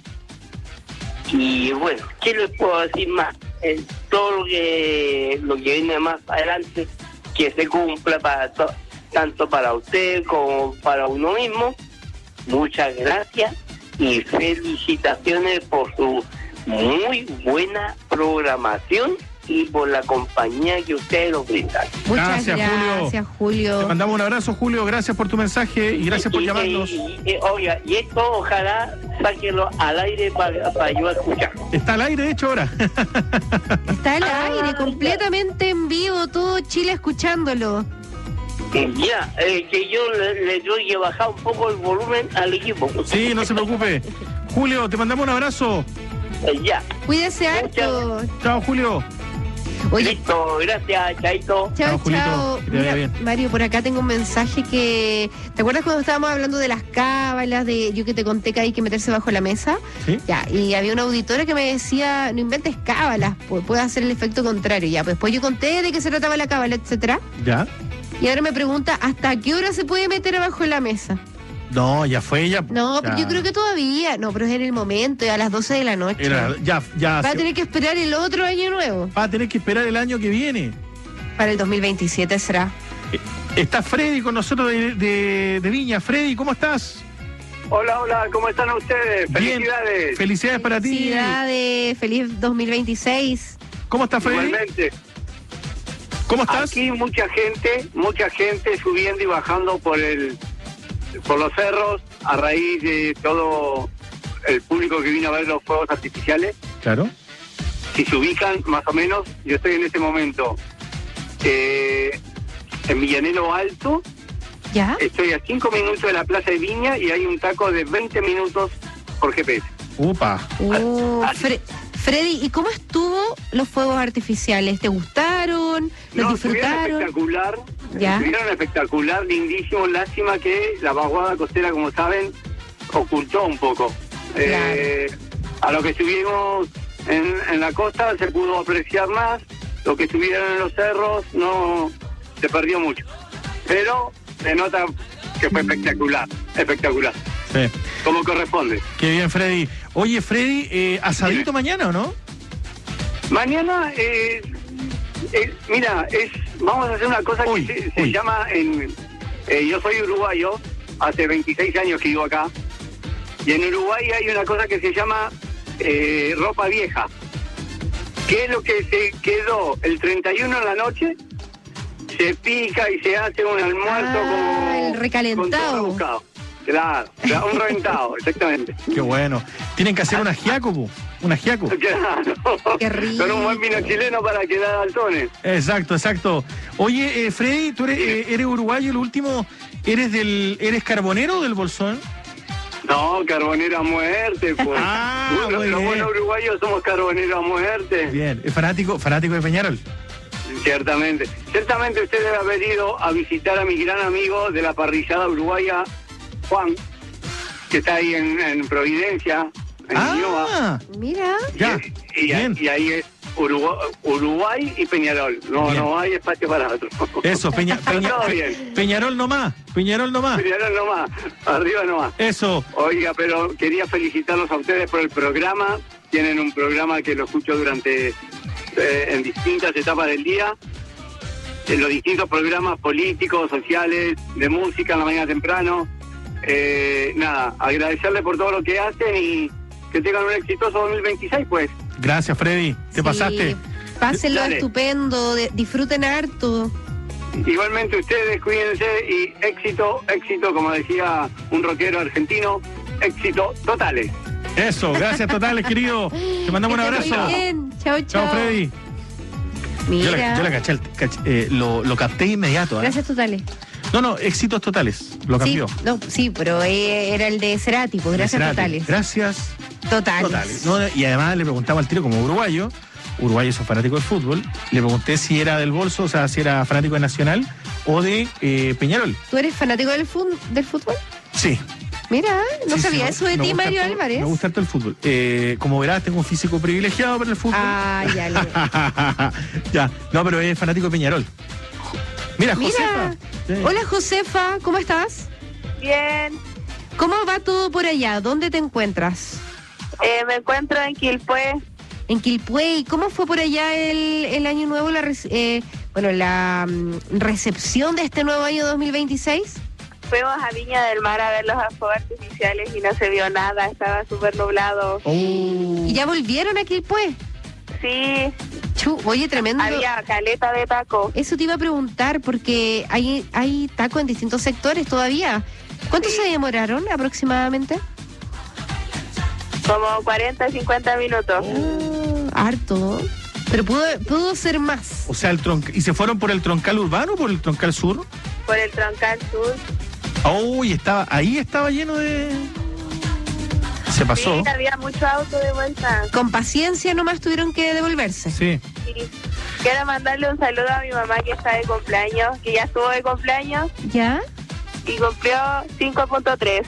Y bueno, ¿qué les puedo decir más? Eh, todo lo que, lo que viene más adelante, que se cumpla para to- tanto para usted como para uno mismo. Muchas gracias y felicitaciones por su muy buena programación y por la compañía que ustedes nos brindan. Muchas Gracias, Julio. gracias, Julio. Te mandamos un abrazo, Julio. Gracias por tu mensaje y gracias por Y- llamarnos. y- y- y- oiga, y esto ojalá sáquenlo al aire para, para yo escuchar. Está al aire, de hecho, ahora. Está al aire, completamente en vivo, todo Chile escuchándolo. Ya, eh, que yo le, le doy que bajar un poco el volumen al equipo. Sí, no se preocupe. Julio, te mandamos un abrazo. Eh, ya. Cuídese harto. Chao, Julio. Oye, Listo, gracias, Chaito. Chao, Julito, chao. que te vaya Mira, bien. Mario, por acá tengo un mensaje que... ¿Te acuerdas cuando estábamos hablando de las cábalas, de yo que te conté que hay que meterse bajo la mesa? Sí. Ya, y había una auditora que me decía, no inventes cábalas, pu- puede hacer el efecto contrario. Ya, pues después yo conté de qué se trataba la cábala, etcétera. ¿Ya? Y ahora me pregunta, ¿hasta qué hora se puede meter abajo de la mesa? No, ya fue ya. No, pero ya. yo creo que todavía. No, pero es en el momento, y a las doce de la noche. Era- ya, ya. Va a se- tener que esperar el otro año nuevo. Va a tener que esperar el año que viene. Para el dos mil veintisiete será. Está Freddy con nosotros de, de- de Viña. Freddy, ¿cómo estás? Hola, hola, ¿cómo están ustedes? Bien. Felicidades. Felicidades para ti. Felicidades, feliz dos mil veintiséis. ¿Cómo estás, Freddy? Igualmente. ¿Cómo estás? Aquí mucha gente, mucha gente subiendo y bajando por el por los cerros a raíz de todo el público que vino a ver los fuegos artificiales. Claro. Si se ubican más o menos, yo estoy en este momento eh, en Villanelo Alto. ¿Ya? Estoy a cinco minutos de la Plaza de Viña y hay un taco de veinte minutos por G P S. Upa. Uh, Fre- Freddy, ¿y cómo estuvo los fuegos artificiales? ¿Te gustaron? ¿Los No, estuvieron disfrutaron? espectacular, ¿Ya? estuvieron espectacular, lindísimo, lástima que la vaguada costera, como saben, ocultó un poco. Eh, a lo que estuvimos en, en la costa se pudo apreciar más, lo que estuvieron en los cerros no se perdió mucho. Pero se nota que fue espectacular, espectacular, Sí. como corresponde. Qué bien, Freddy. Oye, Freddy, eh, ¿asadito mañana o no? Mañana, eh, eh, mira, es vamos a hacer una cosa que se, se llama, en, eh, yo soy uruguayo, hace veintiséis años que vivo acá, y en Uruguay hay una cosa que se llama eh, ropa vieja, que es lo que se quedó el treinta y uno en la noche, se pica y se hace un almuerzo como... El recalentado. Claro, claro, un reventado, exactamente. Qué bueno. Tienen que hacer un ajiaco, pu. Un ajiaco. Claro. Qué rico. Con un buen vino chileno para quedar altones. Exacto, exacto. Oye, eh, Freddy, tú eres, eh, eres uruguayo, el último, ¿eres del eres carbonero del Bolsón? No, carbonero a muerte, pues. Ah, Bueno, muy los bien. buenos uruguayos somos carboneros a muerte. Bien, es fanático, fanático de Peñarol. Ciertamente. Ciertamente usted debe haber ido a visitar a mi gran amigo de la parrillada uruguaya, Juan, que está ahí en, en Providencia, en Ñuñoa. Ah, mira. Ya, Y, y, bien. y ahí es Uruguay, Uruguay y Peñarol. No, Bien. no hay espacio para otro. Eso, Peña, Peña- Todo Pe- bien. Peñarol nomás, Peñarol nomás. Peñarol nomás, arriba nomás. Eso. Oiga, pero quería felicitarlos a ustedes por el programa. Tienen un programa que lo escucho durante eh, en distintas etapas del día, en los distintos programas políticos, sociales, de música en la mañana temprano. Eh, nada, agradecerle por todo lo que hacen y que tengan un exitoso dos mil veintiséis, pues. Gracias, Freddy. Te Sí, pasaste. Pásenlo Dale. estupendo, de- disfruten harto. Igualmente ustedes, cuídense y éxito, éxito, como decía un rockero argentino, éxito totales. Eso, gracias totales, querido. Te mandamos un Que estés abrazo. muy bien. Chao, chao. Chao, Freddy. Yo Mira. la, yo la caché, el- cach- eh, lo, lo capté inmediato. ¿eh? Gracias totales. No, no, éxitos totales. Lo cambió. Sí, no, sí, pero eh, era el de Cerati, pues gracias Cerati. totales. Gracias. Totales. Totales. No, y además le preguntaba al tiro como uruguayo, uruguayos son fanáticos del fútbol, le pregunté si era del Bolso, o sea, si era fanático de Nacional o de eh, Peñarol. ¿Tú eres fanático del, fun- del fútbol? Sí. Mira, no Sí, sí, sabía me- eso de me ti, gusta Mario harto- Álvarez. Me gusta harto el fútbol. Eh, como verás, tengo un físico privilegiado para el fútbol. Ah, ya le. Ya, no, pero es fanático de Peñarol. Mira, Mira. Josefa. Sí. Hola, Josefa, ¿cómo estás? Bien, ¿Cómo va todo por allá? ¿Dónde te encuentras? eh, me encuentro en Quilpué. En Quilpué. ¿Y cómo fue por allá el, el año nuevo, la rec- eh, bueno, la mm, recepción de este nuevo año dos mil veintiséis? Fuimos a Viña del Mar a ver los fuegos artificiales y no se vio nada, estaba súper nublado. ¿Y ya volvieron a Quilpué? Sí. Chu, oye, tremendo. Había caleta de taco. Eso te iba a preguntar porque hay, hay taco en distintos sectores todavía. ¿Cuánto se demoraron aproximadamente? Como cuarenta, cincuenta minutos. Ah, harto. Pero pudo, pudo ser más. O sea, el tronc ¿y se fueron por el troncal urbano o por el troncal sur? Por el Troncal Sur. Oh, y estaba, ahí estaba lleno de... Se pasó. Sí, había mucho auto de vuelta. Con paciencia nomás tuvieron que devolverse. Sí. Sí. Quiero mandarle un saludo a mi mamá que está de cumpleaños, que ya estuvo de cumpleaños ¿Ya? y cumplió cinco punto tres.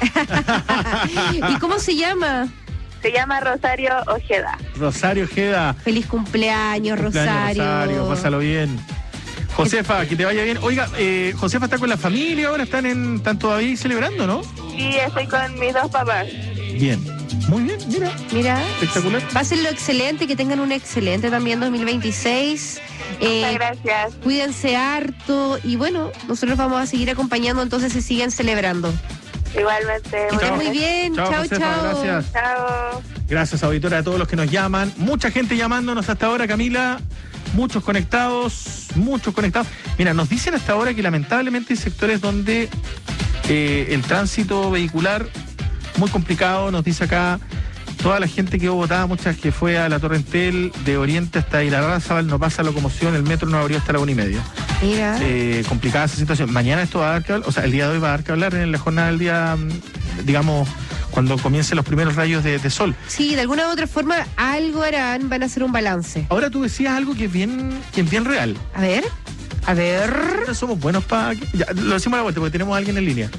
¿Y cómo se llama? Se llama Rosario Ojeda. Rosario Ojeda. Feliz cumpleaños, Cumpleaños, Rosario. Rosario, pásalo bien. Josefa, que te vaya bien. Oiga, eh, Josefa está con la familia ahora, están en, están todavía ahí celebrando, ¿no? Sí, estoy con mis dos papás. Bien. Muy bien, mira. Mira. Espectacular. Pásenlo excelente, que tengan un excelente también dos mil veintiséis. Eh, Muchas gracias. Cuídense harto y bueno, nosotros vamos a seguir acompañando, entonces se siguen celebrando. Igualmente. Que estén muy bien. Chao, Chao, Josefa, chao. gracias. Chao. Gracias, auditora, a todos los que nos llaman. Mucha gente llamándonos hasta ahora, Camila. Muchos conectados, muchos conectados. Mira, nos dicen hasta ahora que lamentablemente hay sectores donde eh, el tránsito vehicular muy complicado, nos dice acá toda la gente que hubo votada, muchas que fue a la Torrentel, de Oriente hasta Irarrázaval, no pasa locomoción, el metro no abrió hasta la una y media. Mira. Eh, complicada esa situación. Mañana esto va a dar que hablar, o sea, el día de hoy va a dar que hablar en la jornada del día, mm, digamos, cuando comiencen los primeros rayos de, de sol. Sí, de alguna u otra forma algo harán, van a hacer un balance. Ahora tú decías algo que es bien, que es bien real. A ver, a ver. Somos buenos para... Lo decimos a la vuelta porque tenemos a alguien en línea.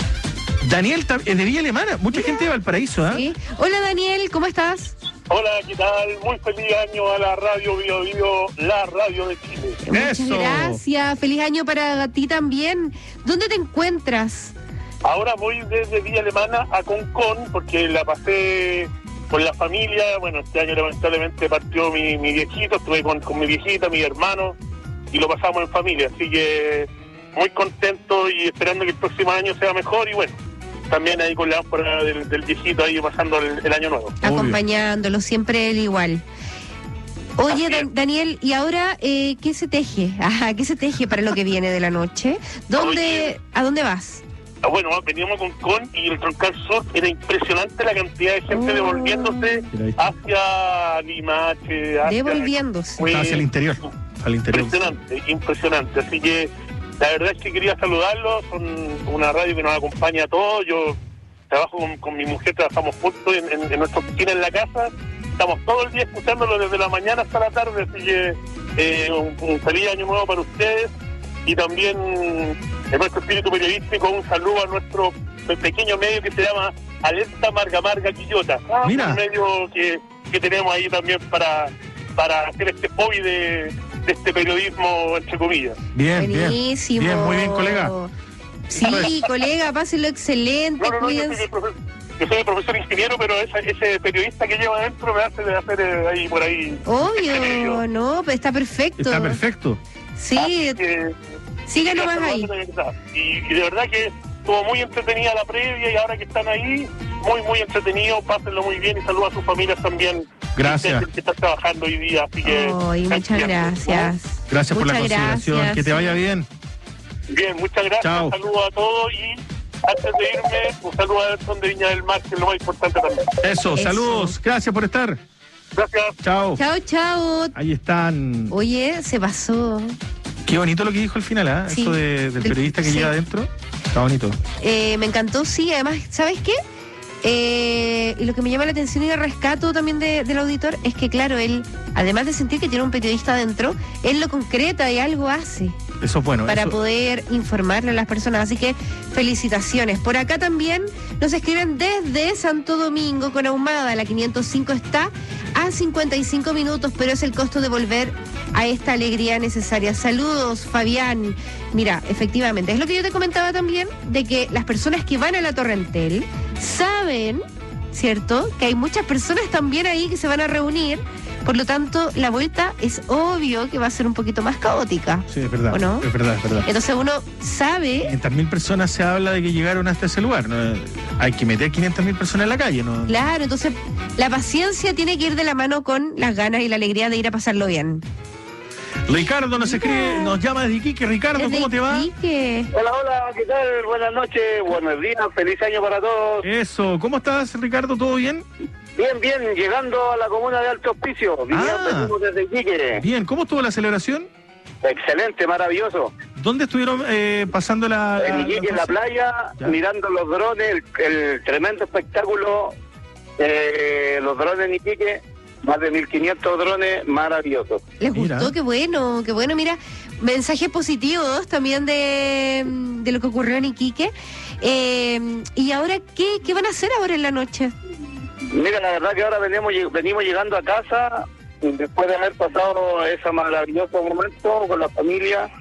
Daniel ta- es de Villa Alemana, mucha gente de Valparaíso, ¿ah? Sí. Hola Daniel, ¿cómo estás? Hola, ¿qué tal? Muy feliz año a la radio Bio Bio, la radio de Chile. Muchas gracias, feliz año para ti también. ¿Dónde te encuentras? Ahora voy desde Villa Alemana a Concón porque la pasé con la familia. Bueno, este año lamentablemente partió mi, mi viejito, estuve con, con mi viejita, mi hermano y lo pasamos en familia. Así que muy contento y esperando que el próximo año sea mejor y bueno, también ahí con la lámpara del, del viejito ahí pasando el, el año nuevo. Acompañándolo, siempre él igual. Oye, Dan- Daniel, ¿y ahora eh, qué se teje? Ajá, ¿qué se teje para lo que viene de la noche? ¿Dónde, ¿A dónde vas? Ah, bueno, veníamos con Con y el Troncal Sur, era impresionante la cantidad de gente devolviéndose hacia Limache, hacia... Devolviéndose. Fue Hacia el interior. Al interior. impresionante, impresionante. Así que la verdad es que quería saludarlos, son una radio que nos acompaña a todos. Yo trabajo con, con mi mujer, trabajamos juntos en, en, en nuestra oficina en la casa. Estamos todo el día escuchándolo desde la mañana hasta la tarde, así que eh, un, un feliz año nuevo para ustedes y también en nuestro espíritu periodístico un saludo a nuestro pequeño medio que se llama Alerta Marga Marga Quillota. Mira. Un medio que, que tenemos ahí también para, para hacer este hobby de, de este periodismo, entre comillas. Bien, Buenísimo. bien. Bien, muy bien, colega. Sí, colega, pásenlo excelente, No, no, no, yo soy, cuídense. el profe- yo soy el profesor ingeniero, pero esa- ese periodista que lleva adentro me hace de hacer eh, ahí por ahí. Obvio, no, pero está perfecto. Está perfecto. Sí, Así que, síganlo más ahí. Y, y de verdad que estuvo muy entretenida la previa y ahora que están ahí, muy, muy entretenido, pásenlo muy bien y saludos a sus familias también. Gracias. Que están trabajando hoy día, así que... Ay, muchas gracias. Gracias por la Muchas consideración. gracias. Que te vaya bien. Bien, muchas gracias, Chao. saludos a todos y antes de irme, un saludo a Edson de Viña del Mar, que es lo más importante también. Eso, Eso. saludos. Gracias por estar. Gracias. Chao. Chao, chao. Ahí están. Oye, se pasó. Qué bonito lo que dijo al final, ¿ah? Sí. Eso de- del Del- periodista que sí. llega adentro. Está bonito. Eh, me encantó, sí. Además, ¿sabes qué? Eh, y lo que me llama la atención y el rescato también de- del auditor es que, claro, él, además de sentir que tiene un periodista adentro, él lo concreta y algo hace Eso es bueno. para eso- poder informarle a las personas. Así que felicitaciones. Por acá también nos escriben desde Santo Domingo con Ahumada. La quinientos cinco está a cincuenta y cinco minutos, pero es el costo de volver a esta alegría necesaria. Saludos, Fabián. Mira, efectivamente, es lo que yo te comentaba también, de que las personas que van a la Torrentel saben, ¿cierto?, que hay muchas personas también ahí que se van a reunir. Por lo tanto, la vuelta es obvio que va a ser un poquito más caótica. Sí, es verdad. ¿O no? Es verdad, es verdad. Entonces uno sabe, quinientas mil personas se habla de que llegaron hasta ese lugar. ¿no? Hay que meter quinientas mil personas en la calle, ¿no? claro, entonces la paciencia tiene que ir de la mano con las ganas y la alegría de ir a pasarlo bien. Ricardo nos escribe, nos llama desde Iquique. Ricardo, Desde ¿cómo te va? Iquique. Hola, hola, ¿qué tal? Buenas noches, buenos días, feliz año para todos. Eso, ¿cómo estás, Ricardo? ¿Todo bien? Bien, bien, llegando a la comuna de Alto Hospicio, viniendo Ah. venimos desde Iquique. Bien, ¿cómo estuvo la celebración? Excelente, maravilloso. ¿Dónde estuvieron eh, pasando la...? En Iquique, en la playa, Ya. mirando los drones, el, el tremendo espectáculo, eh, los drones en Iquique, más de mil quinientos drones, maravillosos. ¿Les Mira. gustó? Qué bueno, qué bueno. Mira, mensajes positivos también de, de lo que ocurrió en Iquique. Eh, ¿Y ahora qué, qué van a hacer ahora en la noche? Mira, la verdad que ahora venimos, lleg- venimos llegando a casa, después de haber pasado ese maravilloso momento con la familia,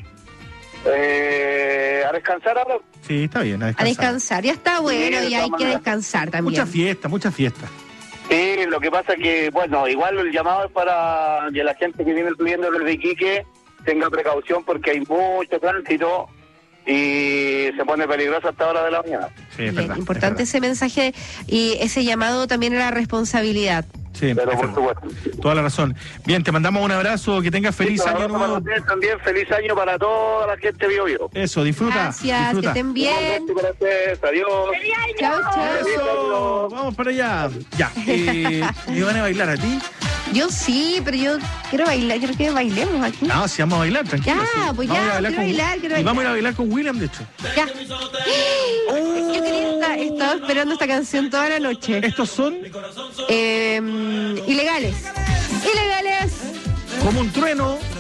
eh, a descansar ahora. Sí, está bien, a A descansar. descansar. Ya está bueno Sí, de y todas hay que maneras. descansar también. Mucha fiesta, mucha fiesta. Sí, lo que pasa es que, bueno, igual el llamado es para que la gente que viene fluyendo desde Iquique tenga precaución porque hay mucho tránsito y se pone peligroso hasta hora de la mañana. Sí, es Bien, verdad. importante ese mensaje y ese llamado también a la responsabilidad. Sí, Pero es por verdad. supuesto. Toda la razón. Bien, te mandamos un abrazo, que tengas feliz Un año abrazo para nuevo. ustedes también, feliz año para toda la gente de Bio Bio. Eso, disfruta. Gracias, disfruta. que estén bien. Igualmente para ustedes, adiós. Chao, chao. Eso, vamos para allá. Ya, eh, ¿me van a bailar a ti? Yo sí, pero yo quiero bailar, quiero que bailemos aquí. No, si vamos a bailar, tranquilo. Ya, sí. pues Vamos ya, a bailar quiero con- bailar, quiero Y vamos a ir a bailar. bailar con William, de hecho. Ya. Yo quería estar, he estado esperando esta canción toda la noche. Estos son Eh, ilegales. Ilegales. como un trueno